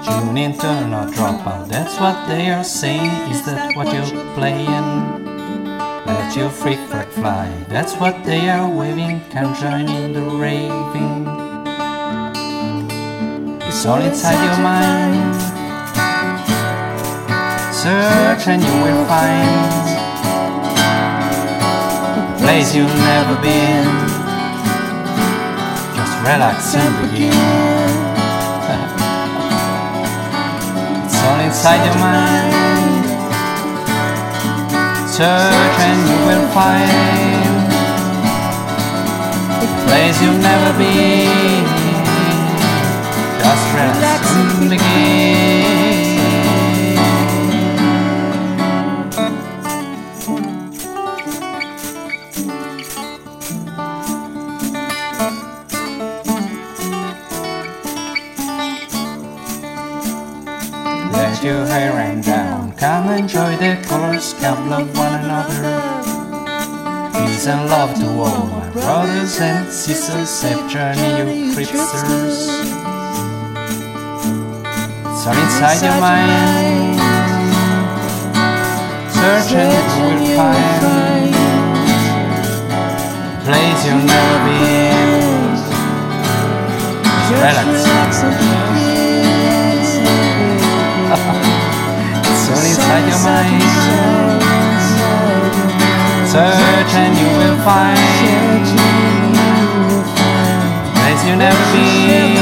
Tune in, turn or drop out. That's what they are saying. Is that what you're playing? Let your freak flag fly. That's what they are waving. Come join in the raving. It's all inside your mind. Search and you will find a place you've never been. Just relax and begin. It's all inside your mind. Search and you will find a place you've never been. Just relax and begin. Let your hair hang down, come enjoy the colors, come love one another. Peace and love to all my brothers and sisters, safe journey you creepsters. It's all inside your mind. Search and you will find a place you've never been. Just relax and begin. It's all inside your mind. Search and you will find a place you've never been.